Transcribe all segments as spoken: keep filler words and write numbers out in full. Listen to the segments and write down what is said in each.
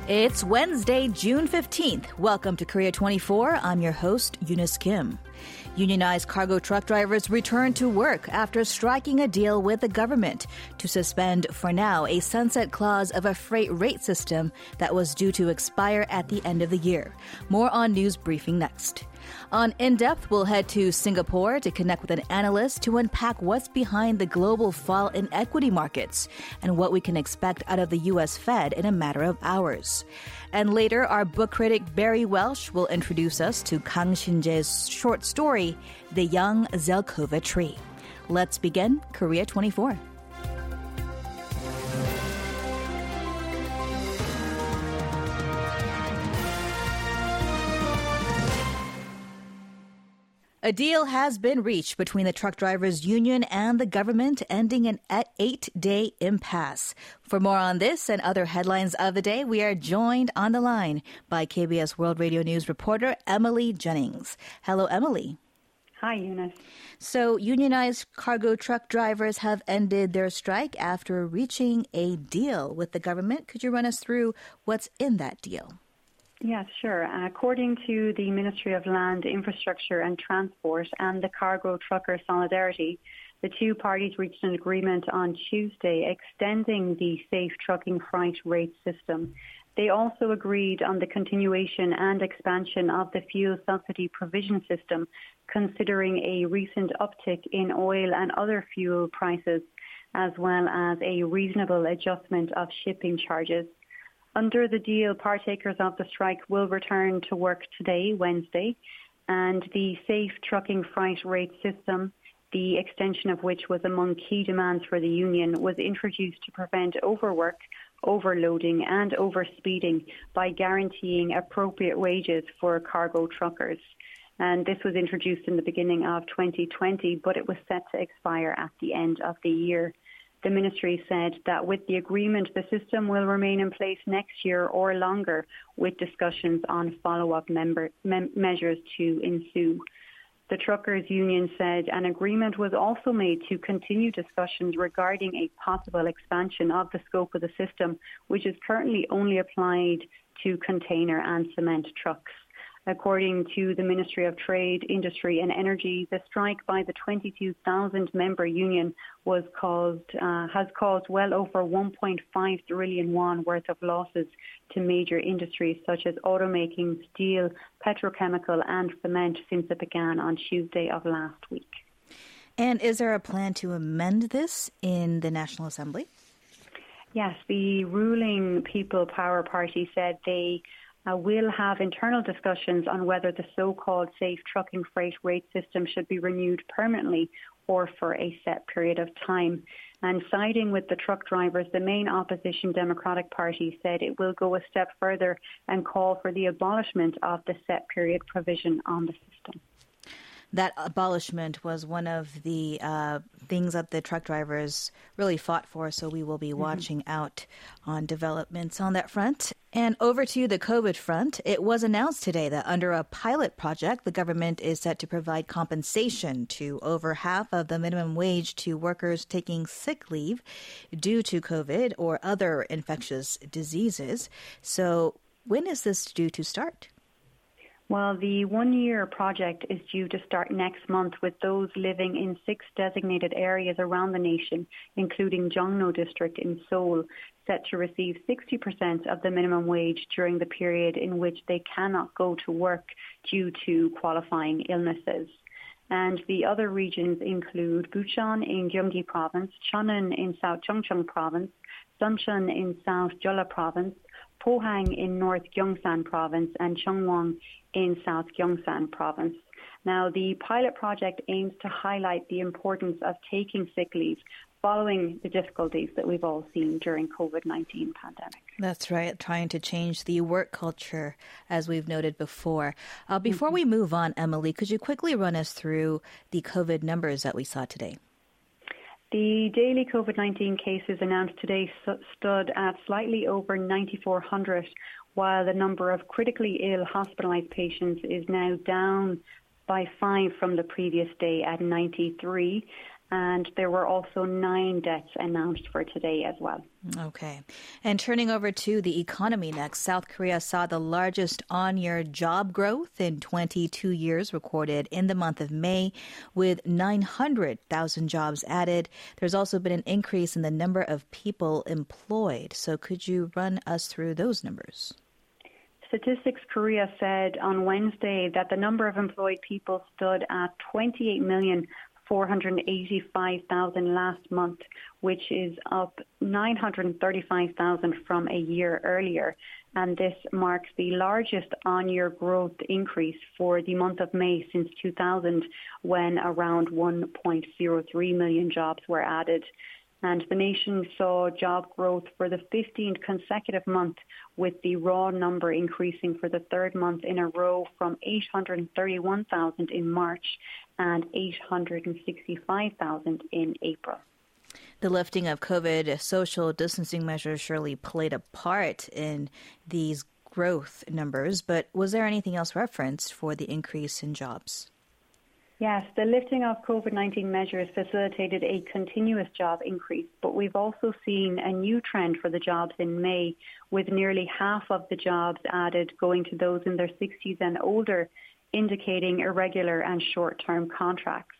It's Wednesday, June fifteenth. Welcome to Korea twenty-four. I'm your host, Eunice Kim. Unionized cargo truck drivers return to work after striking a deal with the government to suspend, for now, a sunset clause of a freight rate system that was due to expire at the end of the year. More on News Briefing next. On In Depth, we'll head to Singapore to connect with an analyst to unpack what's behind the global fall in equity markets and what we can expect out of the U S Fed in a matter of hours. And later, our book critic Barry Welsh will introduce us to Kang Shin-jae's short story, The Young Zelkova Tree. Let's begin Korea twenty-four. A deal has been reached between the truck drivers' union and the government, ending an eight-day impasse. For more on this and other headlines of the day, we are joined on the line by K B S World Radio News reporter Emily Jennings. Hello, Emily. Hi, Eunice. So, unionized cargo truck drivers have ended their strike after reaching a deal with the government. Could you run us through what's in that deal? Yes, sure. According to the Ministry of Land, Infrastructure and Transport and the Cargo Trucker Solidarity, the two parties reached an agreement on Tuesday extending the safe trucking freight rate system. They also agreed on the continuation and expansion of the fuel subsidy provision system, considering a recent uptick in oil and other fuel prices, as well as a reasonable adjustment of shipping charges. Under the deal, partakers of the strike will return to work today, Wednesday, and the safe trucking freight rate system, the extension of which was among key demands for the union, was introduced to prevent overwork, overloading and overspeeding by guaranteeing appropriate wages for cargo truckers. And this was introduced in the beginning of twenty twenty, but it was set to expire at the end of the year. The ministry said that with the agreement, the system will remain in place next year or longer, with discussions on follow-up member, mem- measures to ensue. The truckers' union said an agreement was also made to continue discussions regarding a possible expansion of the scope of the system, which is currently only applied to container and cement trucks. According to the Ministry of Trade, Industry and Energy, the strike by the twenty-two thousand member union was caused, uh, has caused well over one point five trillion won worth of losses to major industries such as automaking, steel, petrochemical and cement since it began on Tuesday of last week. And is there a plan to amend this in the National Assembly? Yes, the ruling People Power Party said they Uh, we'll have internal discussions on whether the so-called safe trucking freight rate system should be renewed permanently or for a set period of time. And siding with the truck drivers, the main opposition Democratic Party said it will go a step further and call for the abolishment of the set period provision on the system. That abolishment was one of the uh, things that the truck drivers really fought for, so we will be mm-hmm. watching out on developments on that front. And over to the COVID front, it was announced today that under a pilot project, the government is set to provide compensation to over half of the minimum wage to workers taking sick leave due to COVID or other infectious diseases. So when is this due to start? Well, the one-year project is due to start next month with those living in six designated areas around the nation, including Jongno District in Seoul, set to receive sixty percent of the minimum wage during the period in which they cannot go to work due to qualifying illnesses. And the other regions include Bucheon in Gyeonggi Province, Cheonan in South Gyeongchang Province, Suncheon in South Jeolla Province, Pohang in North Gyeongsang Province, and Chungwon in South Gyeongsang Province. Now, the pilot project aims to highlight the importance of taking sick leave following the difficulties that we've all seen during COVID nineteen pandemic. That's right, trying to change the work culture, as we've noted before. Uh, before mm-hmm. we move on, Emily, could you quickly run us through the COVID numbers that we saw today? The daily COVID nineteen cases announced today stood at slightly over nine thousand four hundred, while the number of critically ill hospitalized patients is now down by five from the previous day at ninety-three. and there were also nine deaths announced for today as well. Okay. And turning over to the economy next, South Korea saw the largest on-year job growth in twenty-two years recorded in the month of May, with nine hundred thousand jobs added. There's also been an increase in the number of people employed. So could you run us through those numbers? Statistics Korea said on Wednesday that the number of employed people stood at twenty-eight million four hundred eighty-five thousand last month, which is up nine hundred thirty-five thousand from a year earlier. And this marks the largest on-year growth increase for the month of May since two thousand, when around one point zero three million jobs were added. And the nation saw job growth for the fifteenth consecutive month, with the raw number increasing for the third month in a row from eight hundred thirty-one thousand in March and eight hundred sixty-five thousand in April. The lifting of COVID social distancing measures surely played a part in these growth numbers, but was there anything else referenced for the increase in jobs? Yes, the lifting of COVID nineteen measures facilitated a continuous job increase, but we've also seen a new trend for the jobs in May, with nearly half of the jobs added going to those in their sixties and older, indicating irregular and short-term contracts.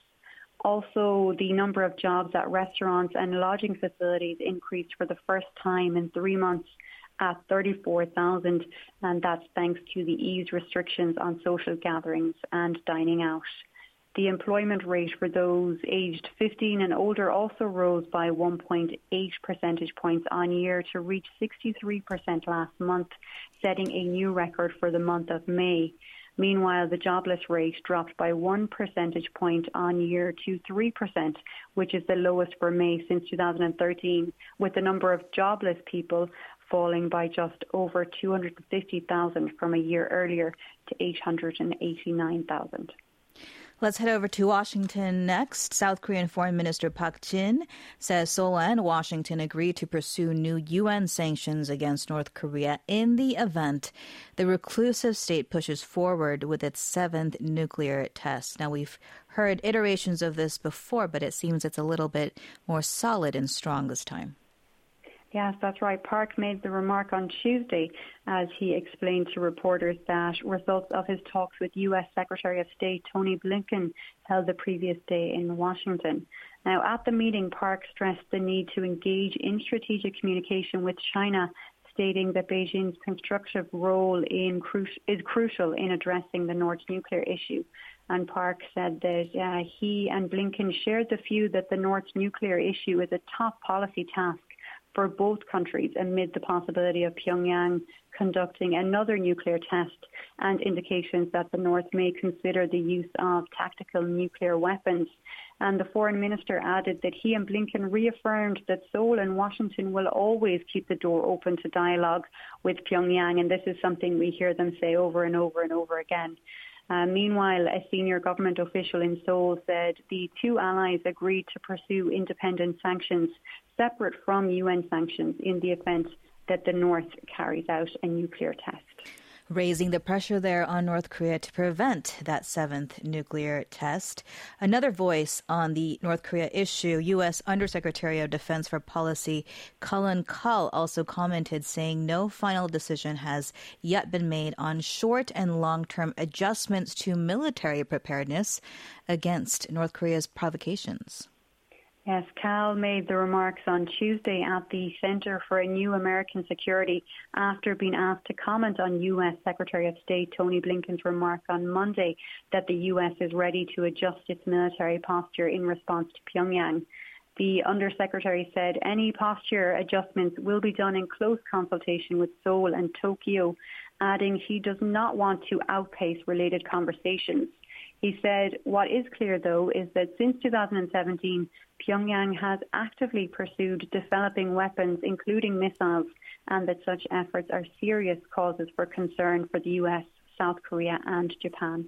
Also, the number of jobs at restaurants and lodging facilities increased for the first time in three months at thirty-four thousand, and that's thanks to the eased restrictions on social gatherings and dining out. The employment rate for those aged fifteen and older also rose by one point eight percentage points on year to reach sixty-three percent last month, setting a new record for the month of May. Meanwhile, the jobless rate dropped by one percentage point on year to three percent, which is the lowest for May since two thousand thirteen, with the number of jobless people falling by just over two hundred fifty thousand from a year earlier to eight hundred eighty-nine thousand. Let's head over to Washington next. South Korean Foreign Minister Park Jin says Seoul and Washington agreed to pursue new U N sanctions against North Korea in the event the reclusive state pushes forward with its seventh nuclear test. Now, we've heard iterations of this before, but it seems it's a little bit more solid and strong this time. Yes, that's right. Park made the remark on Tuesday as he explained to reporters that results of his talks with U S Secretary of State Tony Blinken held the previous day in Washington. Now, at the meeting, Park stressed the need to engage in strategic communication with China, stating that Beijing's constructive role in cru- is crucial in addressing the North nuclear issue. And Park said that uh, he and Blinken shared the view that the North nuclear issue is a top policy task for both countries amid the possibility of Pyongyang conducting another nuclear test and indications that the North may consider the use of tactical nuclear weapons. And the foreign minister added that he and Blinken reaffirmed that Seoul and Washington will always keep the door open to dialogue with Pyongyang, and this is something we hear them say over and over and over again. Uh, meanwhile, a senior government official in Seoul said the two allies agreed to pursue independent sanctions separate from U N sanctions in the event that the North carries out a nuclear test. Raising the pressure there on North Korea to prevent that seventh nuclear test. Another voice on the North Korea issue, U S Undersecretary of Defense for Policy Cullen Kull also commented, saying no final decision has yet been made on short and long-term adjustments to military preparedness against North Korea's provocations. Yes, Cal made the remarks on Tuesday at the Center for a New American Security after being asked to comment on U S Secretary of State Tony Blinken's remark on Monday that the U S is ready to adjust its military posture in response to Pyongyang. The Undersecretary said any posture adjustments will be done in close consultation with Seoul and Tokyo, adding he does not want to outpace related conversations. He said, what is clear, though, is that since two thousand seventeen, Pyongyang has actively pursued developing weapons, including missiles, and that such efforts are serious causes for concern for the U S, South Korea, and Japan.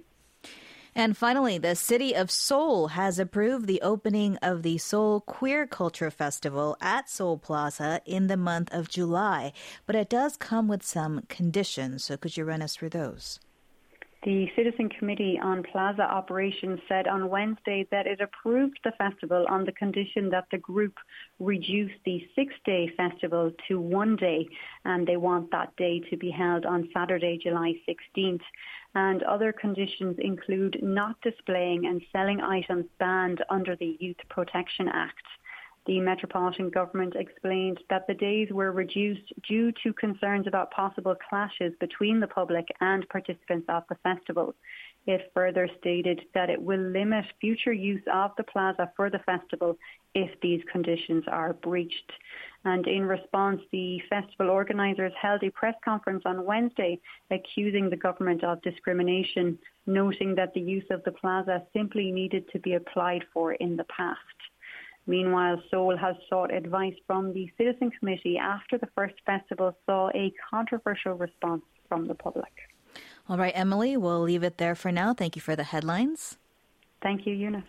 And finally, the city of Seoul has approved the opening of the Seoul Queer Culture Festival at Seoul Plaza in the month of July. But it does come with some conditions, so could you run us through those? The Citizen Committee on Plaza Operations said on Wednesday that it approved the festival on the condition that the group reduce the six-day festival to one day, and they want that day to be held on Saturday, July sixteenth. And other conditions include not displaying and selling items banned under the Youth Protection Act. The Metropolitan Government explained that the days were reduced due to concerns about possible clashes between the public and participants of the festival. It further stated that it will limit future use of the plaza for the festival if these conditions are breached. And in response, the festival organisers held a press conference on Wednesday accusing the government of discrimination, noting that the use of the plaza simply needed to be applied for in the past. Meanwhile, Seoul has sought advice from the Citizen Committee after the first festival saw a controversial response from the public. All right, Emily, we'll leave it there for now. Thank you for the headlines. Thank you, Eunice.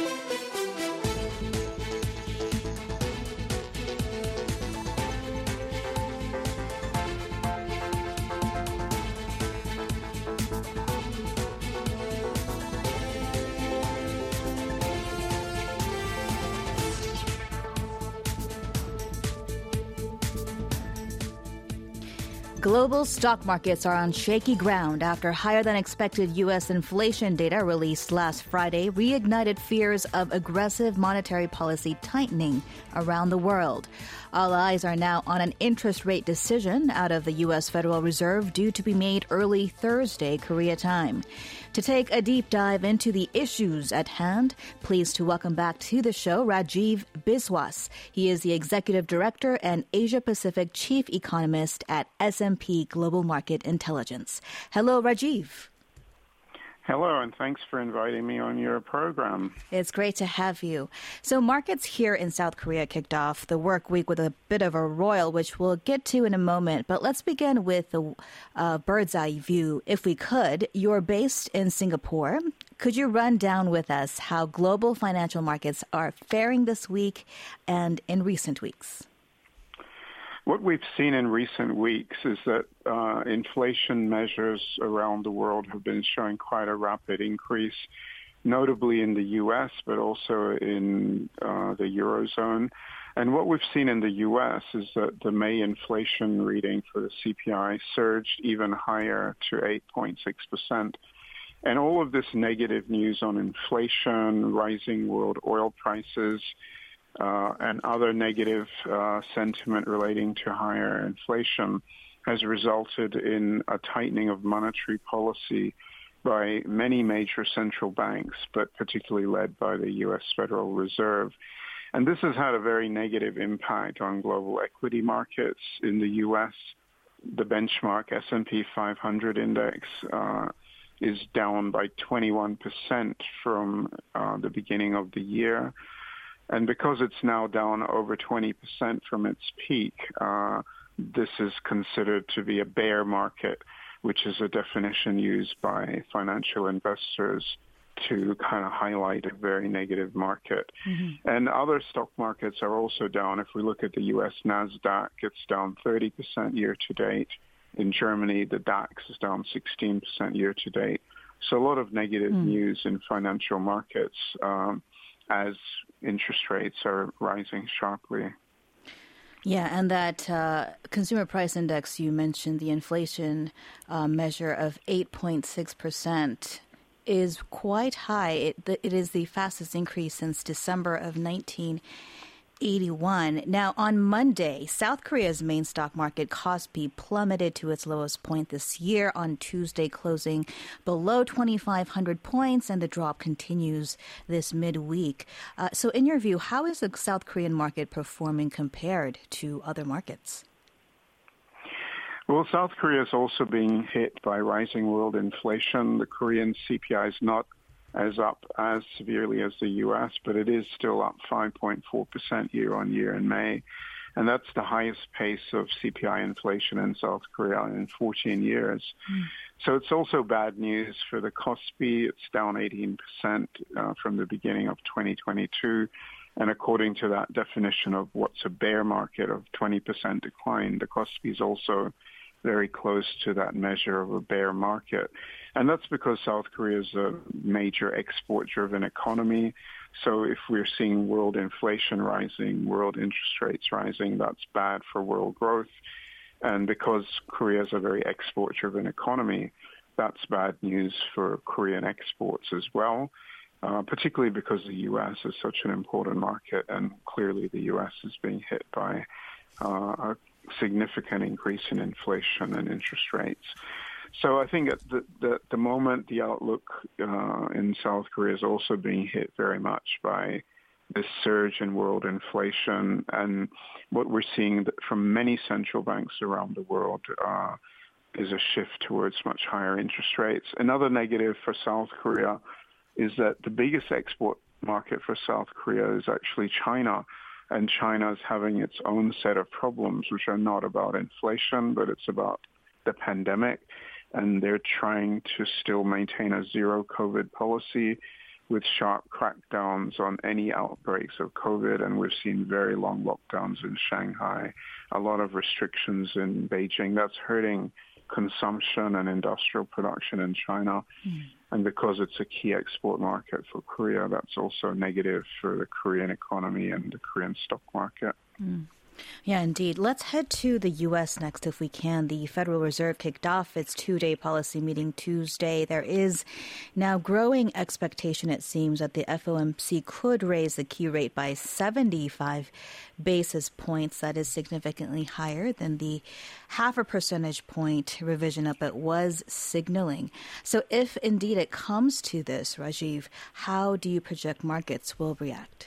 Global stock markets are on shaky ground after higher-than-expected U S inflation data released last Friday reignited fears of aggressive monetary policy tightening around the world. All eyes are now on an interest rate decision out of the U S Federal Reserve due to be made early Thursday, Korea time. To take a deep dive into the issues at hand, pleased to welcome back to the show Rajiv Biswas. He is the Executive Director and Asia-Pacific Chief Economist at S and P Global Market Intelligence. Hello, Rajiv. Hello, and thanks for inviting me on your program. It's great to have you. So markets here in South Korea kicked off the work week with a bit of a roil, which we'll get to in a moment. But let's begin with the uh, bird's eye view, if we could. You're based in Singapore. Could you run down with us how global financial markets are faring this week and in recent weeks? What we've seen in recent weeks is that uh, inflation measures around the world have been showing quite a rapid increase, notably in the U S, but also in uh, the Eurozone. And what we've seen in the U S is that the May inflation reading for the C P I surged even higher to eight point six percent. And all of this negative news on inflation, rising world oil prices, Uh, and other negative uh, sentiment relating to higher inflation has resulted in a tightening of monetary policy by many major central banks, but particularly led by the U S Federal Reserve. And this has had a very negative impact on global equity markets. In the U S, the benchmark S and P five hundred index uh, is down by twenty-one percent from uh, the beginning of the year. And because it's now down over twenty percent from its peak, uh, this is considered to be a bear market, which is a definition used by financial investors to kind of highlight a very negative market. Mm-hmm. And other stock markets are also down. If we look at the U S NASDAQ, it's down thirty percent year to date. In Germany, the DAX is down sixteen percent year to date. So a lot of negative mm. news in financial markets um, as interest rates are rising sharply. Yeah, and that uh, consumer price index you mentioned, the inflation uh, measure of eight point six percent, is quite high. It, it is the fastest increase since December of nineteen eighty-one. Now, on Monday, South Korea's main stock market, Kospi, plummeted to its lowest point this year on Tuesday, closing below twenty-five hundred points, and the drop continues this midweek. Uh, so in your view, how is the South Korean market performing compared to other markets? Well, South Korea is also being hit by rising world inflation. The Korean C P I is not as up as severely as the U S, but it is still up five point four percent year on year in May. And that's the highest pace of C P I inflation in South Korea in fourteen years. Mm. So it's also bad news for the Kospi. It's down eighteen percent uh, from the beginning of twenty twenty-two. And according to that definition of what's a bear market of twenty percent decline, the Kospi is also very close to that measure of a bear market. And that's because South Korea is a major export-driven economy. So if we're seeing world inflation rising, world interest rates rising, that's bad for world growth. And because Korea is a very export-driven economy, that's bad news for Korean exports as well, uh, particularly because the U S is such an important market, and clearly the U S is being hit by uh, a significant increase in inflation and interest rates. So I think at the, the, the moment, the outlook uh, in South Korea is also being hit very much by this surge in world inflation, and what we're seeing from many central banks around the world uh, is a shift towards much higher interest rates. Another negative for South Korea is that the biggest export market for South Korea is actually China, and China is having its own set of problems, which are not about inflation, but it's about the pandemic, and they're trying to still maintain a zero COVID policy with sharp crackdowns on any outbreaks of COVID, and we've seen very long lockdowns in Shanghai, a lot of restrictions in Beijing. That's hurting consumption and industrial production in China. Mm. And because it's a key export market for Korea, that's also negative for the Korean economy and the Korean stock market. Mm. Yeah, indeed. Let's head to the U S next if we can. The Federal Reserve kicked off its two-day policy meeting Tuesday. There is now growing expectation, it seems, that the F O M C could raise the key rate by seventy-five basis points. That is significantly higher than the half a percentage point revision up it was signaling. So if indeed it comes to this, Rajiv, how do you project markets will react?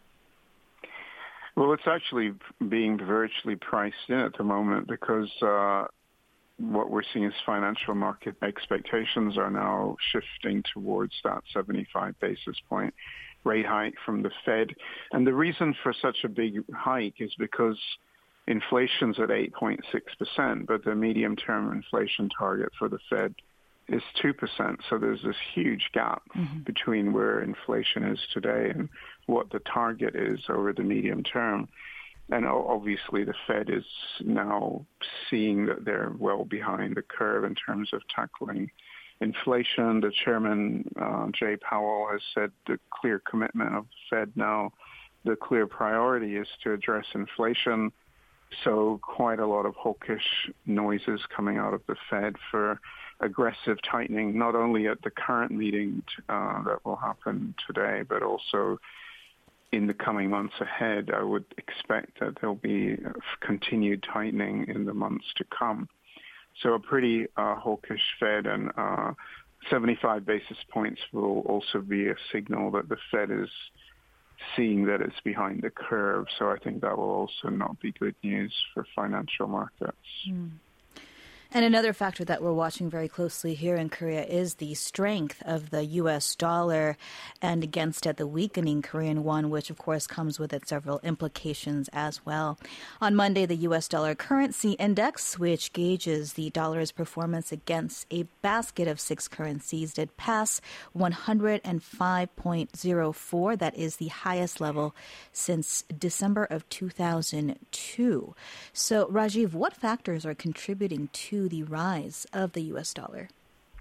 Well, it's actually being virtually priced in at the moment because uh, what we're seeing is financial market expectations are now shifting towards that seventy-five basis point rate hike from the Fed. And the reason for such a big hike is because inflation's at eight point six percent, but the medium-term inflation target for the Fed is two percent. So there's this huge gap mm-hmm. between where inflation is today and what the target is over the medium term. And obviously the Fed is now seeing that they're well behind the curve in terms of tackling inflation. The chairman, uh, Jay Powell, has said the clear commitment of the Fed now, the clear priority is to address inflation. So quite a lot of hawkish noises coming out of the Fed for aggressive tightening, not only at the current meeting uh, that will happen today, but also in the coming months ahead. I would expect that there'll be continued tightening in the months to come. So a pretty uh, hawkish Fed, and uh, seventy-five basis points will also be a signal that the Fed is seeing that it's behind the curve. So I think that will also not be good news for financial markets. Mm. And another factor that we're watching very closely here in Korea is the strength of the U S dollar, and against it, the weakening Korean won, which, of course, comes with its several implications as well. On Monday, the U S dollar currency index, which gauges the dollar's performance against a basket of six currencies, did pass one hundred five point oh four. That is the highest level since December of two thousand two. So, Rajiv, what factors are contributing to the rise of the U S dollar?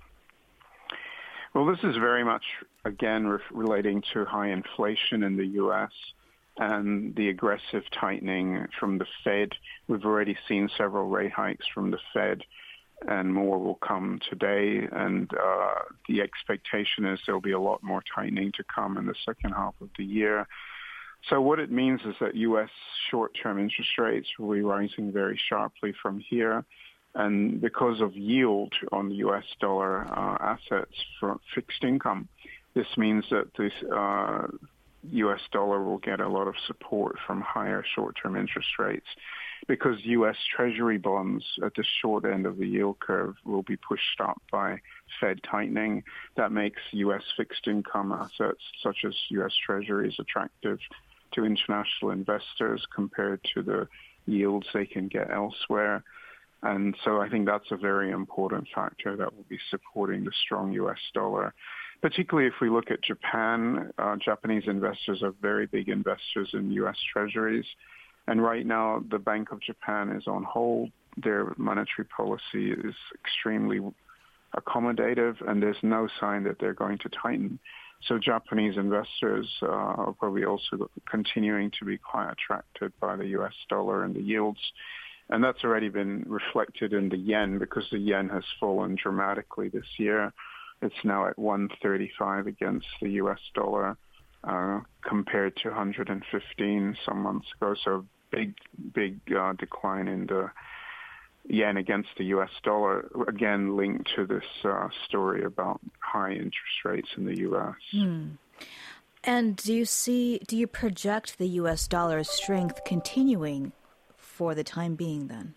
Well, this is very much, again, re- relating to high inflation in the U S and the aggressive tightening from the Fed. We've already seen several rate hikes from the Fed, and more will come today. And uh, the expectation is there'll be a lot more tightening to come in the second half of the year. So what it means is that U S short-term interest rates will be rising very sharply from here. And because of yield on U S dollar uh, assets for fixed income, this means that this uh, U S dollar will get a lot of support from higher short-term interest rates, because U S Treasury bonds at the short end of the yield curve will be pushed up by Fed tightening. That makes U S fixed income assets such as U S Treasuries attractive to international investors compared to the yields they can get elsewhere. And so I think that's a very important factor that will be supporting the strong U S dollar, particularly if we look at Japan. Uh, Japanese investors are very big investors in U S Treasuries. And right now, the Bank of Japan is on hold their monetary policy is extremely accommodative, and there's no sign that they're going to tighten. So Japanese investors uh, are probably also continuing to be quite attracted by the U S dollar and the yields. And that's already been reflected in the yen, because the yen has fallen dramatically this year. It's now at one thirty-five against the U S dollar, uh, compared to one hundred fifteen some months ago. So big, big uh, decline in the yen against the U S dollar, again linked to this uh, story about high interest rates in the U S. Hmm. And do you see, do you project the U S dollar's strength continuing for the time being then?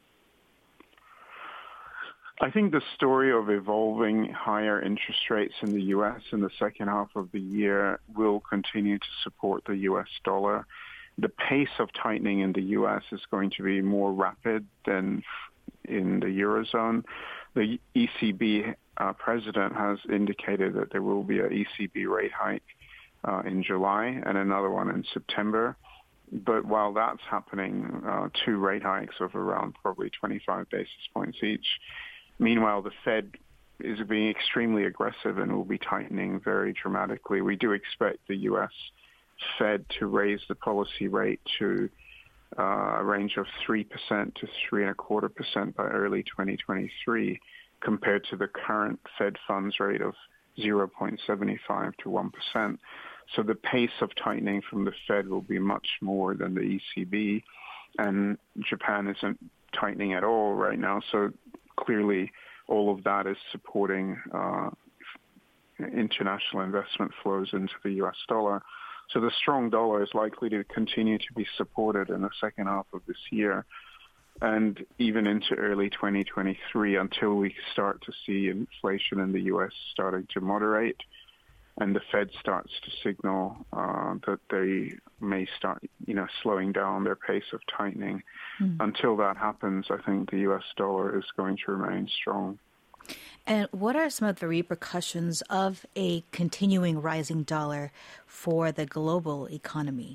I think the story of evolving higher interest rates in the U S in the second half of the year will continue to support the U S dollar. The pace of tightening in the U S is going to be more rapid than in the Eurozone. The E C B uh, president has indicated that there will be an E C B rate hike uh, in July and another one in September. But while that's happening, uh, two rate hikes of around probably twenty-five basis points each. Meanwhile, the Fed is being extremely aggressive and will be tightening very dramatically. We do expect the U S Fed to raise the policy rate to uh, a range of three percent to three and a quarter percent by early twenty twenty-three, compared to the current Fed funds rate of zero point seven five to one percent. So the pace of tightening from the Fed will be much more than the E C B, and Japan isn't tightening at all right now. So clearly, all of that is supporting uh, international investment flows into the U S dollar. So the strong dollar is likely to continue to be supported in the second half of this year, and even into early twenty twenty-three, until we start to see inflation in the U S starting to moderate, and the Fed starts to signal uh, that they may start, you know, slowing down their pace of tightening. Mm. Until that happens, I think the U S dollar is going to remain strong. And what are some of the repercussions of a continuing rising dollar for the global economy?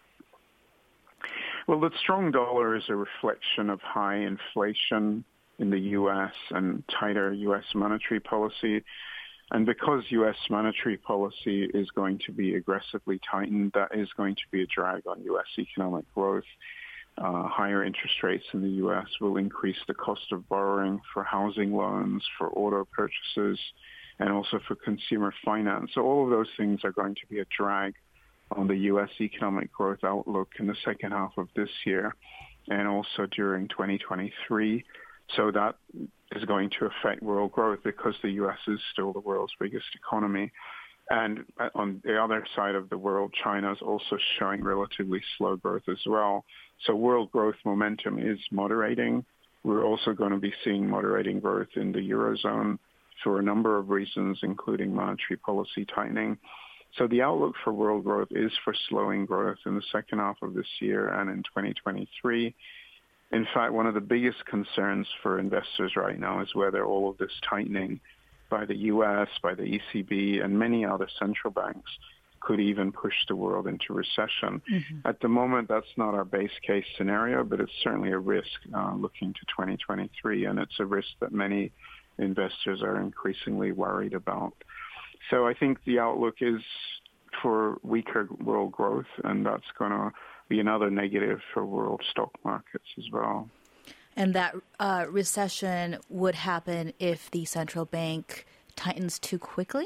Well, the strong dollar is a reflection of high inflation in the U S and tighter U S monetary policy. And because U S monetary policy is going to be aggressively tightened, that is going to be a drag on U S economic growth. Uh, higher interest rates in the U S will increase the cost of borrowing for housing loans, for auto purchases, and also for consumer finance. So all of those things are going to be a drag on the U S economic growth outlook in the second half of this year and also during twenty twenty-three. So that is going to affect world growth because the U S is still the world's biggest economy. And on the other side of the world, China is also showing relatively slow growth as well. So world growth momentum is moderating. We're also going to be seeing moderating growth in the Eurozone for a number of reasons, including monetary policy tightening. So the outlook for world growth is for slowing growth in the second half of this year and in twenty twenty-three. In fact, one of the biggest concerns for investors right now is whether all of this tightening by the U S, by the E C B, and many other central banks could even push the world into recession. Mm-hmm. At the moment, that's not our base case scenario, but it's certainly a risk uh, looking to twenty twenty-three, and it's a risk that many investors are increasingly worried about. So I think the outlook is for weaker world growth, and that's going to be another negative for world stock markets as well. And that uh, recession would happen if the central bank tightens too quickly?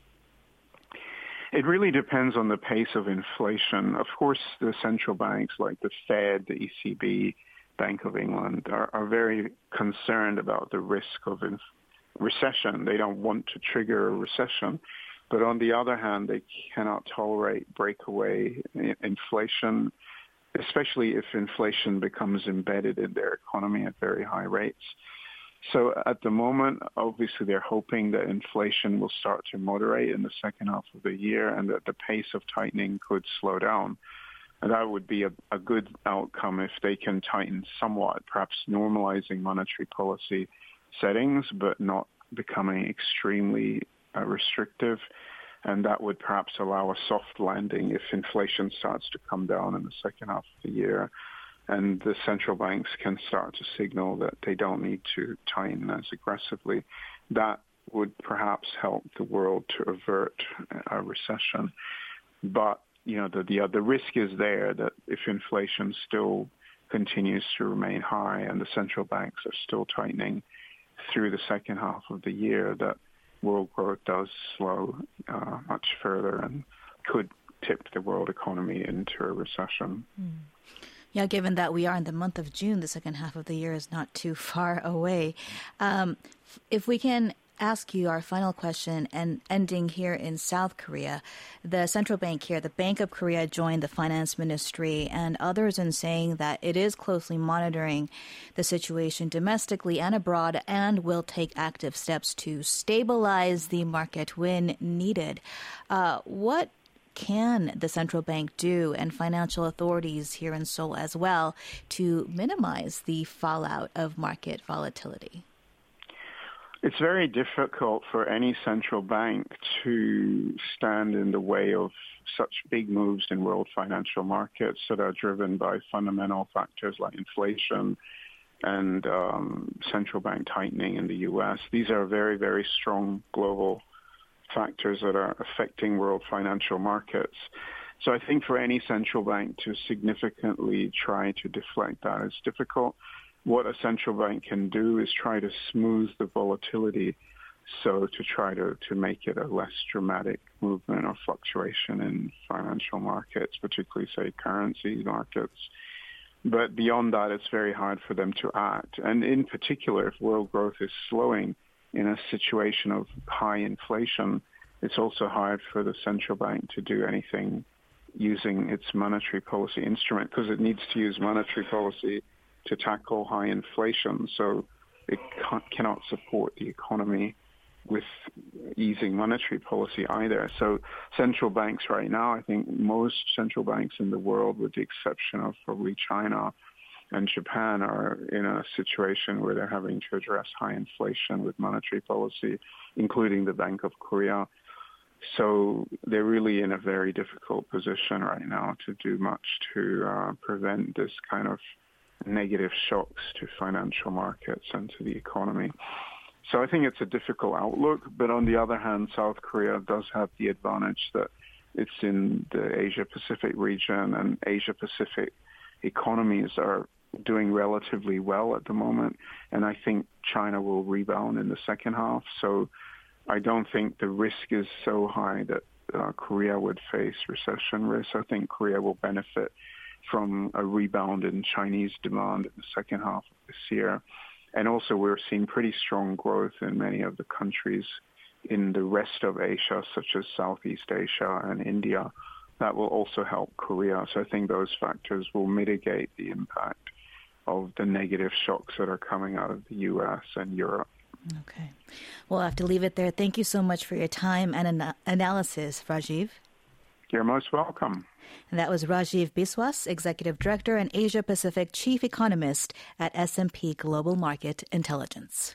It really depends on the pace of inflation. Of course, the central banks like the Fed, the E C B, Bank of England are, are very concerned about the risk of inf- recession. They don't want to trigger a recession. But on the other hand, they cannot tolerate breakaway inflation, especially if inflation becomes embedded in their economy at very high rates. So at the moment, obviously, they're hoping that inflation will start to moderate in the second half of the year and that the pace of tightening could slow down. And that would be a, a good outcome if they can tighten somewhat, perhaps normalizing monetary policy settings, but not becoming extremely uh, restrictive. And that would perhaps allow a soft landing if inflation starts to come down in the second half of the year. and the central banks can start to signal that they don't need to tighten as aggressively. That would perhaps help the world to avert a recession. But, you know, the, the, the risk is there that if inflation still continues to remain high and the central banks are still tightening through the second half of the year, that world growth does slow uh, much further and could tip the world economy into a recession. Mm. Yeah, given that we are in the month of June, the second half of the year is not too far away. Um, if we can ask you our final question, and ending here in South Korea, the central bank here, the Bank of Korea, joined the finance ministry and others in saying that it is closely monitoring the situation domestically and abroad and will take active steps to stabilize the market when needed. Uh, what can the central bank do, and financial authorities here in Seoul as well, to minimize the fallout of market volatility? It's very difficult for any central bank to stand in the way of such big moves in world financial markets that are driven by fundamental factors like inflation and um, central bank tightening in the U S. These are very, very strong global factors that are affecting world financial markets. So I think for any central bank to significantly try to deflect that is difficult. What a central bank can do is try to smooth the volatility, so to try to, to make it a less dramatic movement or fluctuation in financial markets, particularly, say, currency markets. But beyond that, it's very hard for them to act. And in particular, if world growth is slowing in a situation of high inflation, it's also hard for the central bank to do anything using its monetary policy instrument, because it needs to use monetary policy to tackle high inflation. So it cannot support the economy with easing monetary policy either. So central banks right now, I think most central banks in the world, with the exception of probably China and Japan, are in a situation where they're having to address high inflation with monetary policy, including the Bank of Korea. So they're really in a very difficult position right now to do much to uh, prevent this kind of negative shocks to financial markets and to the economy. So I think it's a difficult outlook, but on the other hand, South Korea does have the advantage that it's in the Asia-Pacific region, and Asia-Pacific economies are doing relatively well at the moment, and I think China will rebound in the second half. So I don't think the risk is so high that uh, Korea would face recession risk. I think Korea will benefit from a rebound in Chinese demand in the second half of this year. And also we're seeing pretty strong growth in many of the countries in the rest of Asia, such as Southeast Asia and India. That will also help Korea. So I think those factors will mitigate the impact of the negative shocks that are coming out of the U S and Europe. Okay. We'll have to leave it there. Thank you so much for your time and an- analysis, Rajiv. You're most welcome. And that was Rajiv Biswas, Executive Director and Asia Pacific Chief Economist at S and P Global Market Intelligence.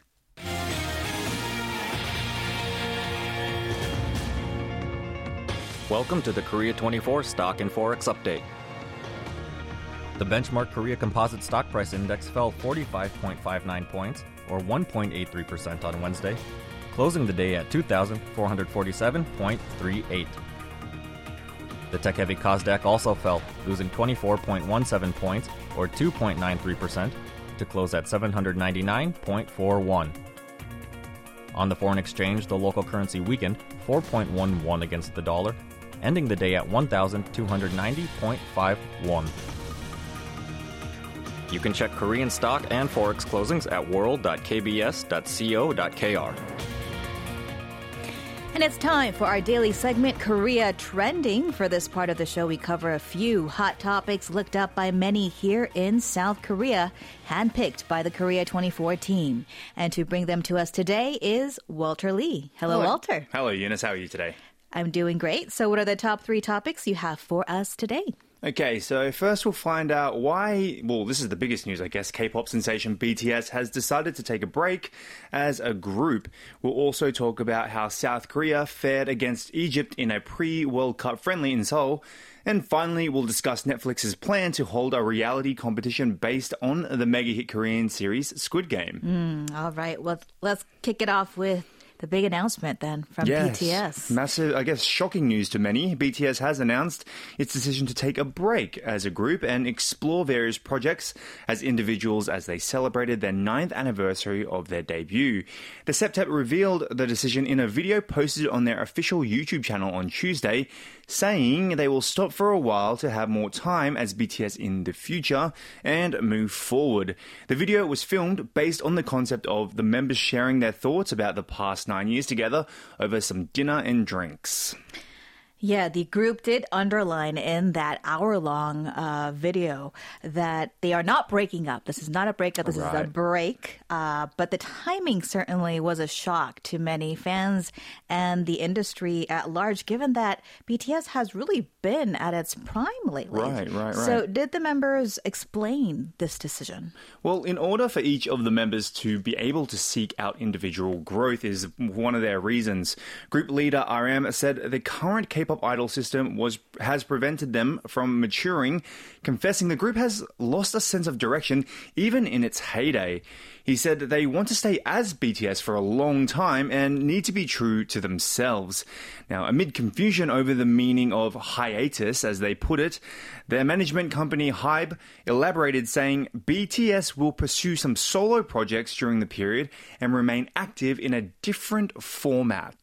Welcome to the Korea twenty-four Stock and Forex Update. The benchmark Korea Composite Stock Price Index fell forty-five point five nine points, or one point eight three percent on Wednesday, closing the day at two thousand four hundred forty-seven point three eight. The tech-heavy Kosdaq also fell, losing twenty-four point one seven points, or two point nine three percent, to close at seven hundred ninety-nine point four one. On the foreign exchange, the local currency weakened four point one one against the dollar, ending the day at one thousand two hundred ninety point five one. You can check Korean stock and forex closings at world dot k b s dot co dot k r. And it's time for our daily segment, Korea Trending. For this part of the show, we cover a few hot topics looked up by many here in South Korea, handpicked by the Korea twenty-four team. And to bring them to us today is Walter Lee. Hello, Hello. Walter. Hello, Eunice. How are you today? I'm doing great. So what are the top three topics you have for us today? Okay, so first we'll find out why, well, this is the biggest news, I guess. K-pop sensation B T S has decided to take a break as a group. We'll also talk about how South Korea fared against Egypt in a pre-World Cup friendly in Seoul. And finally, we'll discuss Netflix's plan to hold a reality competition based on the mega hit Korean series Squid Game. Mm, all right, well, let's kick it off with the big announcement then from yes. B T S. Massive, I guess, shocking news to many. B T S has announced its decision to take a break as a group and explore various projects as individuals as they celebrated their ninth anniversary of their debut. The septet revealed the decision in a video posted on their official YouTube channel on Tuesday, saying they will stop for a while to have more time as B T S in the future and move forward. The video was filmed based on the concept of the members sharing their thoughts about the past nine years together over some dinner and drinks. Yeah, the group did underline in that hour-long uh, video that they are not breaking up. This is not a breakup. This right. is a break. Uh, but the timing certainly was a shock to many fans and the industry at large, given that B T S has really been at its prime lately. Right, right, right. So did the members explain this decision? Well, in order for each of the members to be able to seek out individual growth is one of their reasons. Group leader R M said the current K-pop idol system was has prevented them from maturing, confessing the group has lost a sense of direction even in its heyday. He said that they want to stay as B T S for a long time and need to be true to themselves. Now, amid confusion over the meaning of hiatus, as they put it, their management company Hybe elaborated, saying B T S will pursue some solo projects during the period and remain active in a different format.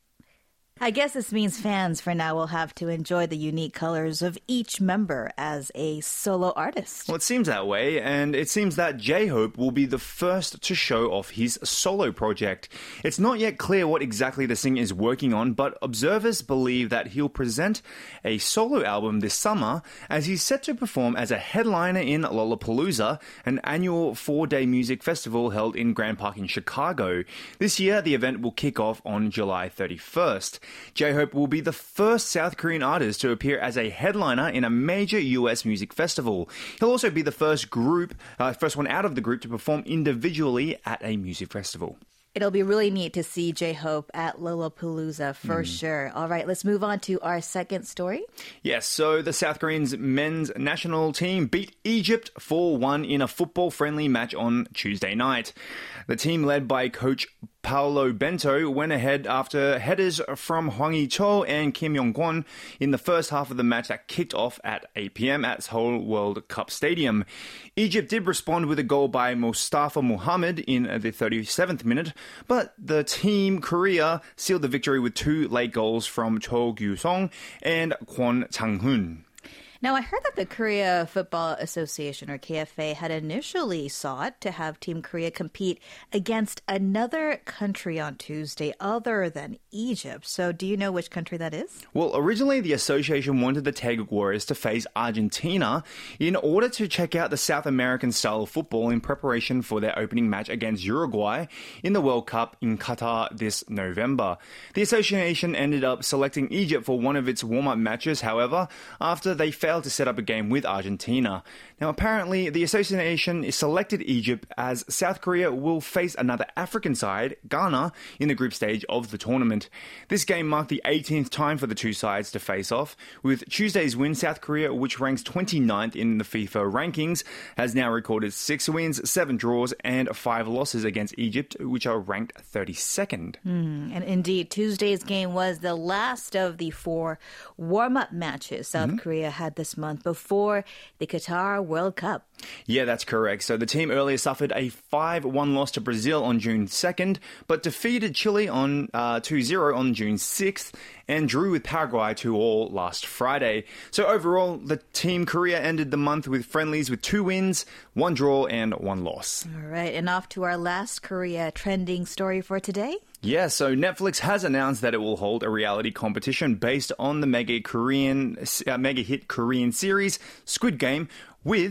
I guess this means fans for now will have to enjoy the unique colors of each member as a solo artist. Well, it seems that way, and it seems that J-Hope will be the first to show off his solo project. It's not yet clear what exactly the singer is working on, but observers believe that he'll present a solo album this summer as he's set to perform as a headliner in Lollapalooza, an annual four-day music festival held in Grand Park in Chicago. This year, the event will kick off on July thirty-first. J-Hope will be the first South Korean artist to appear as a headliner in a major U S music festival. He'll also be the first group, uh, first one out of the group to perform individually at a music festival. It'll be really neat to see J-Hope at Lollapalooza for mm. sure. All right, let's move on to our second story. Yes, so the South Korean's men's national team beat Egypt four one in a football-friendly match on Tuesday night. The team, led by coach Paolo Bento, went ahead after headers from Hwang Hee-cho and Kim Yong-kwon in the first half of the match that kicked off at eight p.m. at Seoul World Cup Stadium. Egypt did respond with a goal by Mustafa Mohamed in the thirty-seventh minute, but the team Korea sealed the victory with two late goals from Cho Gyu-song and Kwon Chang-hoon. Now, I heard that the Korea Football Association, or K F A, had initially sought to have Team Korea compete against another country on Tuesday other than Egypt. So do you know which country that is? Well, originally the association wanted the Taeguk Warriors to face Argentina in order to check out the South American style of football in preparation for their opening match against Uruguay in the World Cup in Qatar this November. The association ended up selecting Egypt for one of its warm-up matches, however, after they failed to set up a game with Argentina. Now, apparently, the association selected Egypt as South Korea will face another African side, Ghana, in the group stage of the tournament. This game marked the eighteenth time for the two sides to face off. With Tuesday's win, South Korea, which ranks twenty-ninth in the FIFA rankings, has now recorded six wins, seven draws, and five losses against Egypt, which are ranked thirty-second. Mm, and indeed, Tuesday's game was the last of the four warm-up matches South mm-hmm. Korea had this month before the Qatar World Cup. Yeah, that's correct. So the team earlier suffered a five one loss to Brazil on June second, but defeated Chile on uh, two zero on June sixth and drew with Paraguay two all last Friday. So overall, the Team Korea ended the month with friendlies with two wins, one draw, and one loss. All right, and off to our last Korea trending story for today. Yeah, so Netflix has announced that it will hold a reality competition based on the mega Korean, uh, mega hit Korean series Squid Game with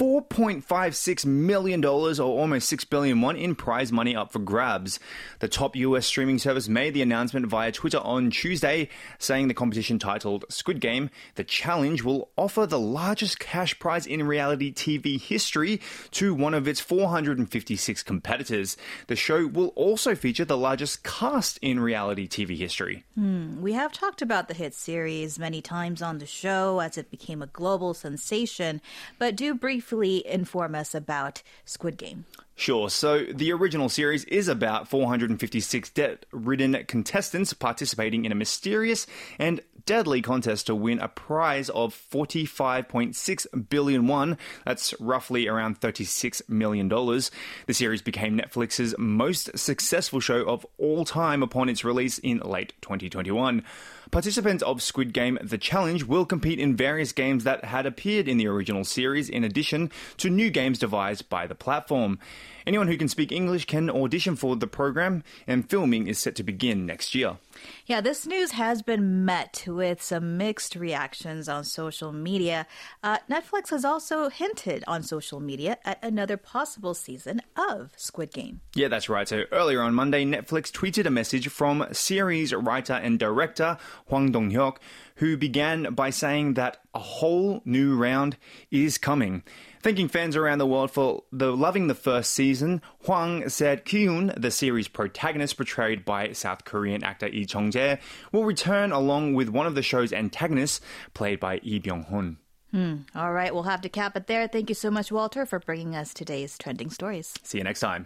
four point five six million dollars or almost six billion won in prize money up for grabs. The top U S streaming service made the announcement via Twitter on Tuesday, saying the competition titled Squid Game, The Challenge, will offer the largest cash prize in reality T V history to one of its four hundred fifty-six competitors. The show will also feature the largest cast in reality T V history. Hmm. We have talked about the hit series many times on the show as it became a global sensation, but do briefly inform us about Squid Game. Sure. So the original series is about four hundred fifty-six debt-ridden contestants participating in a mysterious and deadly contest to win a prize of forty-five point six billion won. That's roughly around thirty-six million dollars. The series became Netflix's most successful show of all time upon its release in late twenty twenty-one. Participants of Squid Game The Challenge will compete in various games that had appeared in the original series in addition to new games devised by the platform. Anyone who can speak English can audition for the program, and filming is set to begin next year. Yeah, this news has been met with some mixed reactions on social media. Uh, Netflix has also hinted on social media at another possible season of Squid Game. Yeah, that's right. So earlier on Monday, Netflix tweeted a message from series writer and director Hwang Dong-hyuk, who began by saying that a whole new round is coming. Thanking fans around the world for the loving the first season, Hwang said Kyun, the series protagonist portrayed by South Korean actor Lee Chong-jae, will return along with one of the show's antagonists, played by Lee Byung-hun. Hmm. All right, we'll have to cap it there. Thank you so much, Walter, for bringing us today's trending stories. See you next time.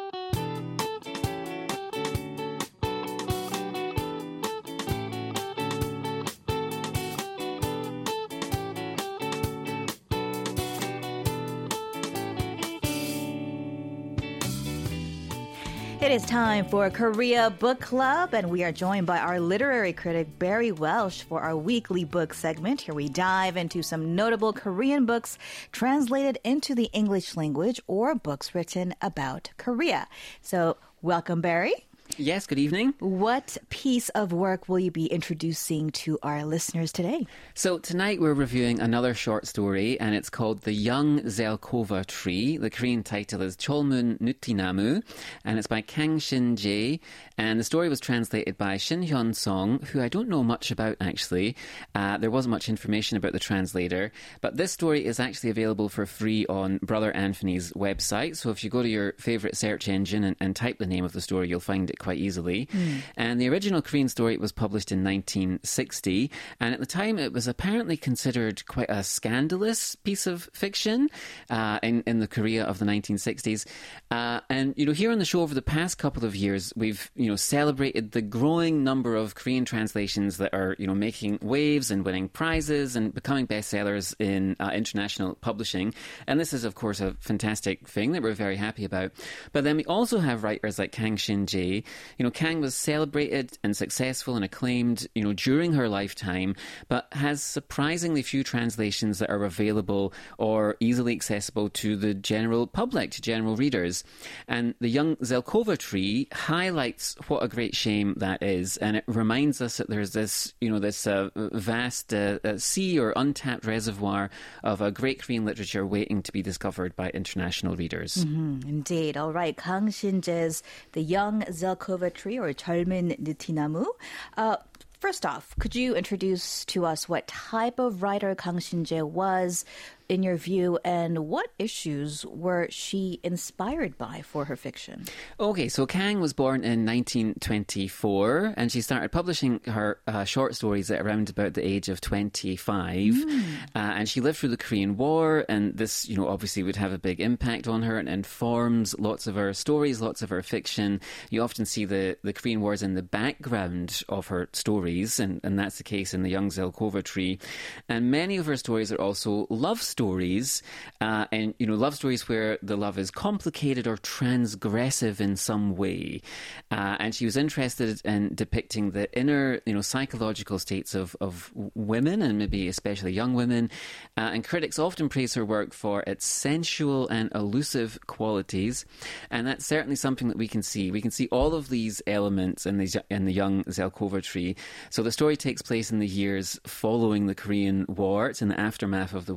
It is time for Korea Book Club, and we are joined by our literary critic, Barry Welsh, for our weekly book segment. Here we dive into some notable Korean books translated into the English language or books written about Korea. So, welcome, Barry. Yes, good evening. What piece of work will you be introducing to our listeners today? So tonight we're reviewing another short story, and it's called The Young Zelkova Tree. The Korean title is Cholmun Nutinamu, and it's by Kang Shin-jae. And the story was translated by Shin Hyun-song, who I don't know much about, actually. Uh, there wasn't much information about the translator. But this story is actually available for free on Brother Anthony's website. So if you go to your favourite search engine and, and type the name of the story, you'll find it quite easily. Mm. And the original Korean story was published in nineteen sixty. And at the time, it was apparently considered quite a scandalous piece of fiction uh, in, in the Korea of the nineteen sixties. Uh, and, you know, here on the show over the past couple of years, we've, you know, celebrated the growing number of Korean translations that are, you know, making waves and winning prizes and becoming bestsellers in uh, international publishing. And this is, of course, a fantastic thing that we're very happy about. But then we also have writers like Kang Shin-jae. You know, Kang was celebrated and successful and acclaimed, you know, during her lifetime, but has surprisingly few translations that are available or easily accessible to the general public, to general readers. And The Young Zelkova Tree highlights what a great shame that is, and it reminds us that there's this, you know, this uh, vast uh, uh, sea or untapped reservoir of a great Korean literature waiting to be discovered by international readers. Mm-hmm, indeed. All right, Kang Shin-jae's The Young Zelkova Tree, or Cholmun Nutinamu. Uh, first off, could you introduce to us what type of writer Kang Shin-jae was, in your view, and what issues were she inspired by for her fiction? Okay, so Kang was born in nineteen twenty-four, and she started publishing her uh, short stories at around about the age of twenty-five. Mm. Uh, and she lived through the Korean War, and this, you know, obviously would have a big impact on her and informs lots of her stories, lots of her fiction. You often see the, the Korean Wars in the background of her stories, and, and that's the case in The Young Zelkova Tree. And many of her stories are also love stories. stories, uh, and, you know, love stories where the love is complicated or transgressive in some way. Uh, and she was interested in depicting the inner, you know, psychological states of, of women, and maybe especially young women. Uh, and critics often praise her work for its sensual and elusive qualities. And that's certainly something that we can see. We can see all of these elements in, these, in The Young Zelkova Tree. So the story takes place in the years following the Korean War. It's in the aftermath of the war.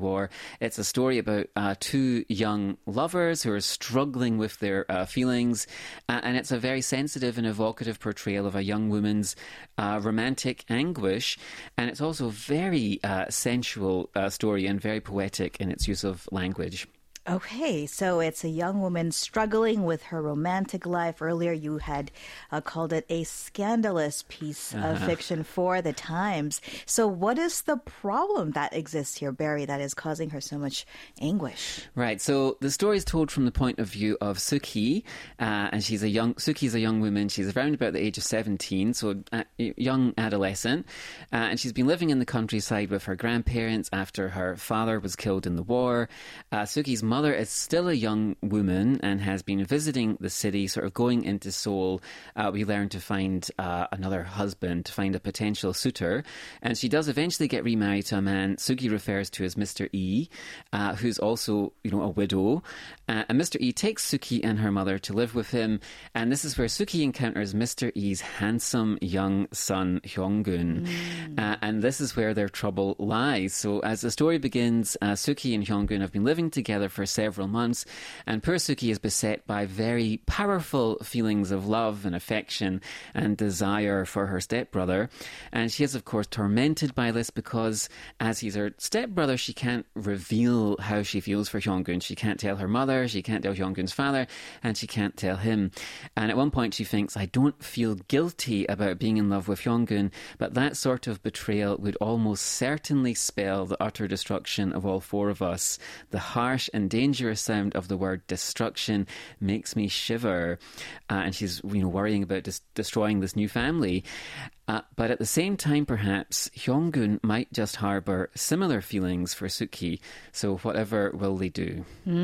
It's a story about uh, two young lovers who are struggling with their uh, feelings, uh, and it's a very sensitive and evocative portrayal of a young woman's uh, romantic anguish, and it's also a very uh, sensual uh, story and very poetic in its use of language. Okay, so it's a young woman struggling with her romantic life. Earlier you had uh, called it a scandalous piece uh-huh. of fiction for the Times. So what is the problem that exists here, Barry, that is causing her so much anguish? Right, so the story is told from the point of view of Suki, uh, and she's a young, Suki's a young woman. She's around about the age of seventeen, so a young adolescent, uh, and she's been living in the countryside with her grandparents after her father was killed in the war. Uh, Suki's mother mother is still a young woman and has been visiting the city, sort of going into Seoul. Uh, we learn to find uh, another husband, to find a potential suitor. And she does eventually get remarried to a man Suki refers to as Mister E, uh, who's also, you know, a widow. Uh, and Mister E takes Suki and her mother to live with him. And this is where Suki encounters Mister E's handsome young son, Hyung-gun. Mm. Uh, and this is where their trouble lies. So as the story begins, uh, Suki and Hyung-gun have been living together for several months, and poor Suki is beset by very powerful feelings of love and affection and desire for her stepbrother. And she is, of course, tormented by this because, as he's her stepbrother, she can't reveal how she feels for Hyung-gun. She can't tell her mother, she can't tell Hyung-gun's father, and she can't tell him. And at one point she thinks, I don't feel guilty about being in love with Hyung-gun, but that sort of betrayal would almost certainly spell the utter destruction of all four of us. The harsh and dangerous sound of the word destruction makes me shiver. Uh, and she's, you know, worrying about dis- destroying this new family. Uh, but at the same time, perhaps, Hyung-gun might just harbour similar feelings for Suki. So whatever will they do?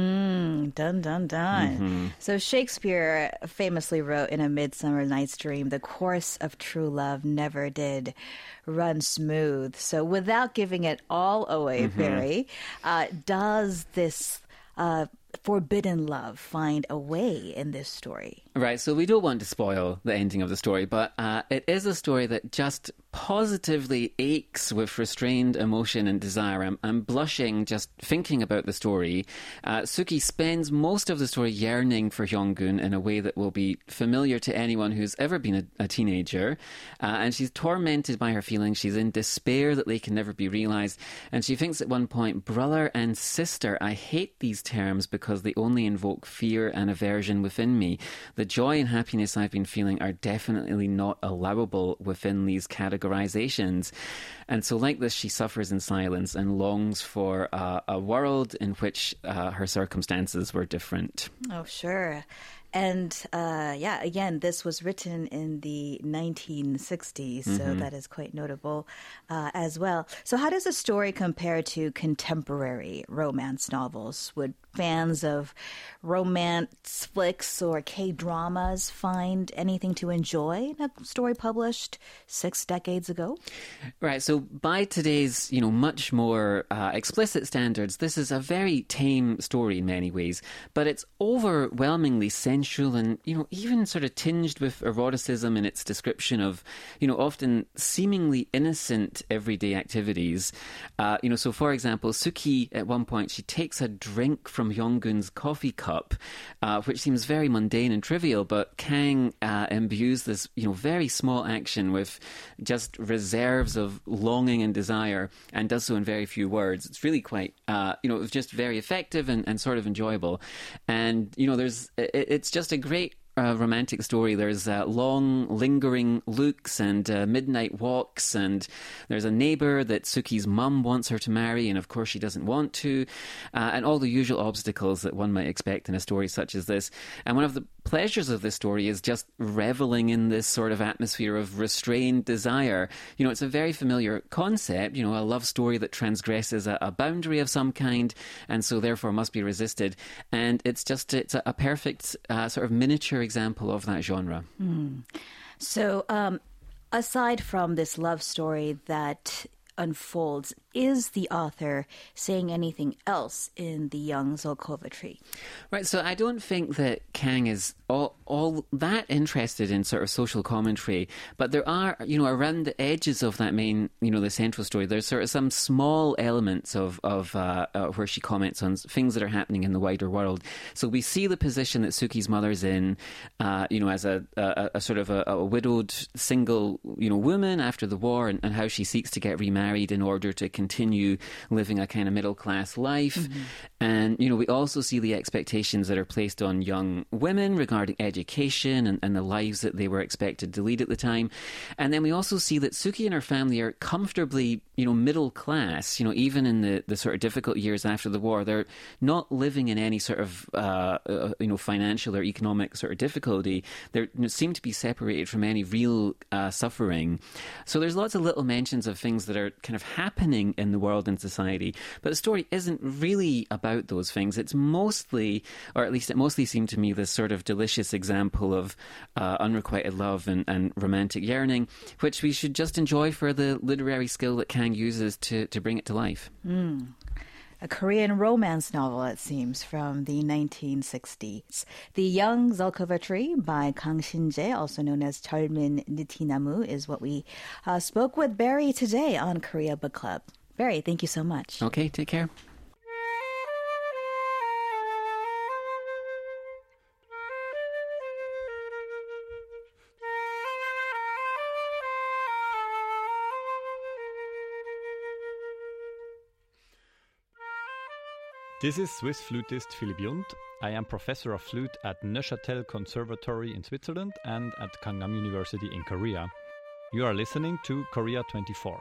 Mm, dun, dun, dun. Mm-hmm. So Shakespeare famously wrote in A Midsummer Night's Dream, the course of true love never did run smooth. So without giving it all away, mm-hmm. Barry, uh, does this uh, forbidden love find a way in this story? Right, so we don't want to spoil the ending of the story, but uh, it is a story that just positively aches with restrained emotion and desire. I'm, I'm blushing just thinking about the story. Uh, Suki spends most of the story yearning for Hyung-gun in a way that will be familiar to anyone who's ever been a, a teenager. Uh, and she's tormented by her feelings. She's in despair that they can never be realised. And she thinks at one point, brother and sister, I hate these terms because they only invoke fear and aversion within me. The joy and happiness I've been feeling are definitely not allowable within these categorizations. And so like this, she suffers in silence and longs for uh, a world in which uh, her circumstances were different. Oh, sure. And uh, yeah, again, this was written in the nineteen sixties, so mm-hmm. that is quite notable uh, as well. So how does the story compare to contemporary romance novels? Would fans of romance flicks or K-dramas find anything to enjoy in a story published six decades ago? Right, so by today's, you know, much more uh, explicit standards, this is a very tame story in many ways, but it's overwhelmingly sensual and, you know, even sort of tinged with eroticism in its description of, you know, often seemingly innocent everyday activities. Uh, you know, so for example, Suki, at one point, she takes a drink from From Hyung-gun's coffee cup, uh, which seems very mundane and trivial, but Kang uh, imbues this, you know, very small action with just reserves of longing and desire, and does so in very few words. It's really quite, uh, you know, it was just very effective and, and sort of enjoyable. And, you know, there's, it, it's just a great Uh, romantic story. There's uh, long, lingering looks and uh, midnight walks, and there's a neighbour that Suki's mum wants her to marry, and of course she doesn't want to, uh, and all the usual obstacles that one might expect in a story such as this. And one of the pleasures of this story is just reveling in this sort of atmosphere of restrained desire. You know, it's a very familiar concept, you know, a love story that transgresses a, a boundary of some kind, and so therefore must be resisted. And it's just, it's a, a perfect uh, sort of miniature example of that genre. Mm. So, um, aside from this love story that unfolds is the author saying anything else in The Young Zelkova Tree? Right, so I don't think that Kang is all, all that interested in sort of social commentary, but there are, you know, around the edges of that main, you know, the central story, there's sort of some small elements of, of uh, uh, where she comments on things that are happening in the wider world. So we see the position that Suki's mother's in, uh, you know, as a, a, a sort of a, a widowed single, you know, woman after the war, and, and how she seeks to get remarried in order to continue living a kind of middle-class life. Mm-hmm. And, you know, we also see the expectations that are placed on young women regarding education and, and the lives that they were expected to lead at the time. And then we also see that Suki and her family are comfortably, you know, middle class, you know, even in the, the sort of difficult years after the war. They're not living in any sort of, uh, uh, you know, financial or economic sort of difficulty. They you know, seem to be separated from any real uh, suffering. So there's lots of little mentions of things that are kind of happening in the world and society. But the story isn't really about those things. It's mostly, or at least it mostly seemed to me, this sort of delicious example of uh, unrequited love and, and romantic yearning, which we should just enjoy for the literary skill that Kang uses to, to bring it to life. Mm. A Korean romance novel, it seems, from the nineteen sixties. The Young Zelkova Tree by Kang Shin-jae, also known as 젊은 느티나무, is what we uh, spoke with Barry today on Korea Book Club. Barry, thank you so much. Okay, take care. This is Swiss flutist Philipp Jund. I am professor of flute at Neuchâtel Conservatory in Switzerland and at Gangnam University in Korea. You are listening to Korea twenty-four.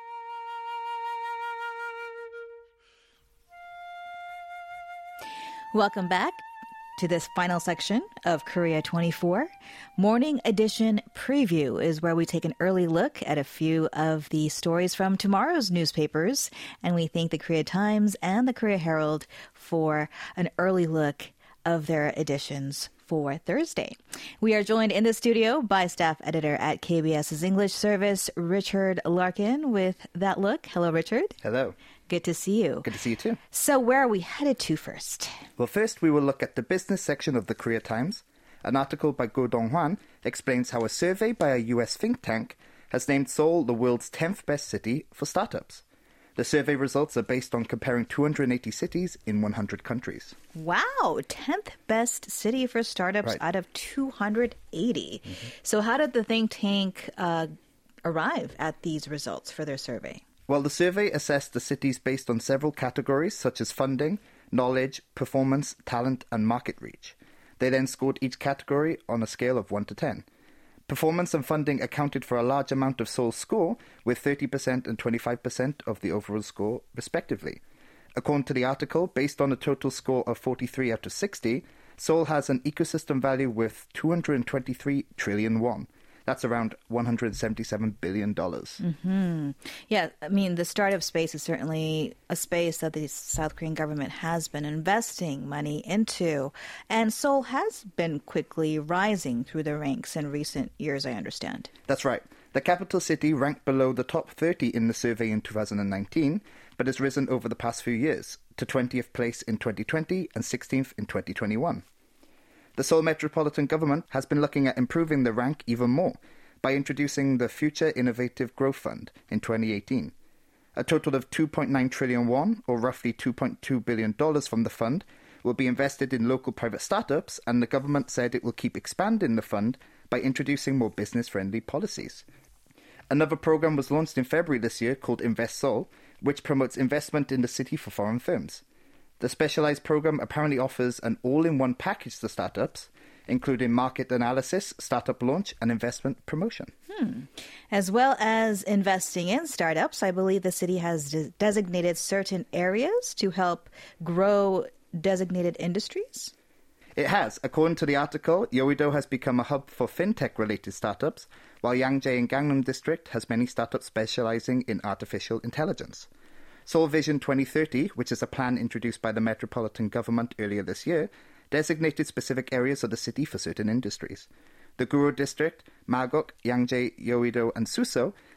Welcome back to this final section of Korea twenty-four. Morning Edition Preview is where we take an early look at a few of the stories from tomorrow's newspapers, and we thank the Korea Times and the Korea Herald for an early look of their editions for Thursday. We are joined in the studio by staff editor at KBS's English service, Richard Larkin, with that look. Hello, Richard. Hello. Good to see you. Good to see you too. So where are we headed to first? Well, first we will look at the business section of the Korea Times. An article by Go Dong-hwan explains how a survey by a U S think tank has named Seoul the world's tenth best city for startups. The survey results are based on comparing two hundred eighty cities in one hundred countries. Wow, tenth best city for startups Right. out of two hundred eighty. Mm-hmm. So how did the think tank uh, arrive at these results for their survey? Well, the survey assessed the cities based on several categories such as funding, knowledge, performance, talent, and market reach. They then scored each category on a scale of one to ten. Performance and funding accounted for a large amount of Seoul's score, with thirty percent and twenty-five percent of the overall score, respectively. According to the article, based on a total score of forty-three out of sixty, Seoul has an ecosystem value worth two hundred twenty-three trillion won. That's around one hundred seventy-seven billion dollars. Mm-hmm. Yeah, I mean, the startup space is certainly a space that the South Korean government has been investing money into. And Seoul has been quickly rising through the ranks in recent years, I understand. That's right. The capital city ranked below the top thirty in the survey in two thousand nineteen, but has risen over the past few years to twentieth place in twenty twenty and sixteenth in twenty twenty-one. The Seoul Metropolitan Government has been looking at improving the rank even more by introducing the Future Innovative Growth Fund in twenty eighteen. A total of two point nine trillion won, or roughly two point two billion dollars from the fund, will be invested in local private startups, and the government said it will keep expanding the fund by introducing more business-friendly policies. Another program was launched in February this year called Invest Seoul, which promotes investment in the city for foreign firms. The specialized program apparently offers an all-in-one package to startups, including market analysis, startup launch, and investment promotion. Hmm. As well as investing in startups, I believe the city has de- designated certain areas to help grow designated industries. It has. According to the article, Yeouido has become a hub for fintech-related startups, while Yangjae in Gangnam District has many startups specializing in artificial intelligence. Seoul Vision twenty thirty, which is a plan introduced by the Metropolitan Government earlier this year, designated specific areas of the city for certain industries. The Guro District, Magok, Yangjae, Yeouido, and Suso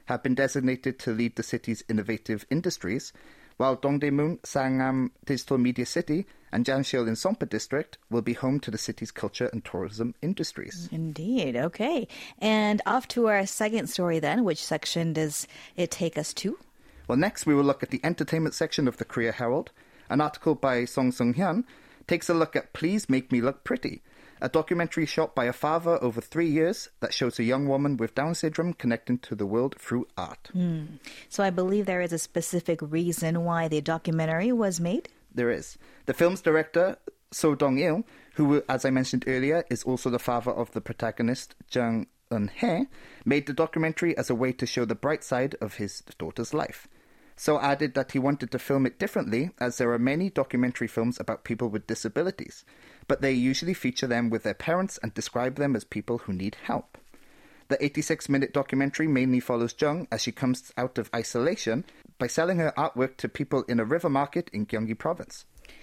have been designated to lead the city's innovative industries, while Dongdaemun, Sangam Digital Media City, and Janshil in Sompa District will be home to the city's culture and tourism industries. Indeed. Okay. And off to our second story then. Which section does it take us to? Well, next we will look at the entertainment section of the Korea Herald. An article by Song Sung-hyun takes a look at Please Make Me Look Pretty, a documentary shot by a father over three years that shows a young woman with Down syndrome connecting to the world through art. Mm. So I believe there is a specific reason why the documentary was made? There is. The film's director, So Dong-il, who, as I mentioned earlier, is also the father of the protagonist, Jung Eun-hae, made the documentary as a way to show the bright side of his daughter's life. So added that he wanted to film it differently, as there are many documentary films about people with disabilities, but they usually feature them with their parents and describe them as people who need help. The eighty-six minute documentary mainly follows Jung as she comes out of isolation by selling her artwork to people in a river market in Gyeonggi province.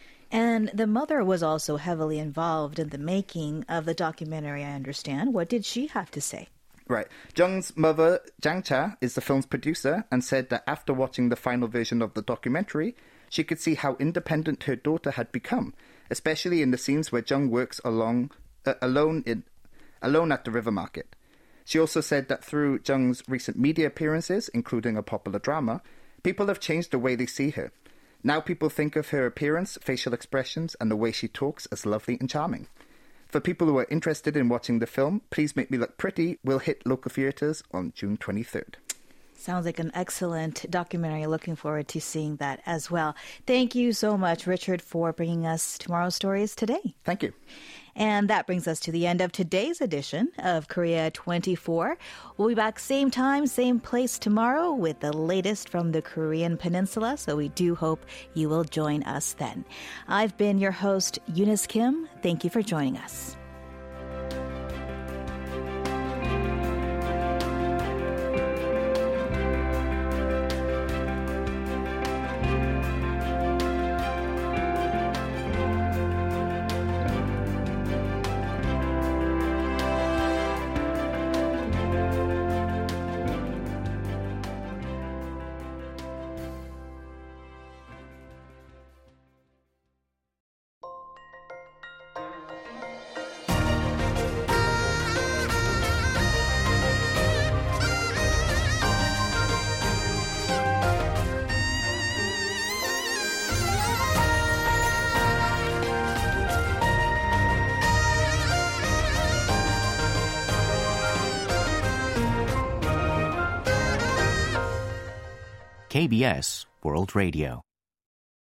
And the mother was also heavily involved in the making of the documentary, I understand. What did she have to say? Right. Jung's mother, Jang Cha, is the film's producer and said that after watching the final version of the documentary, she could see how independent her daughter had become, especially in the scenes where Jung works along, uh, alone, in, alone at the river market. She also said that through Jung's recent media appearances, including a popular drama, people have changed the way they see her. Now people think of her appearance, facial expressions, and the way she talks as lovely and charming. For people who are interested in watching the film, Please Make Me Look Pretty will hit local theatres on June twenty-third. Sounds like an excellent documentary. Looking forward to seeing that as well. Thank you so much, Richard, for bringing us tomorrow's stories today. Thank you. And that brings us to the end of today's edition of Korea twenty-four. We'll be back same time, same place tomorrow with the latest from the Korean Peninsula, so we do hope you will join us then. I've been your host, Eunice Kim. Thank you for joining us. K B S World Radio.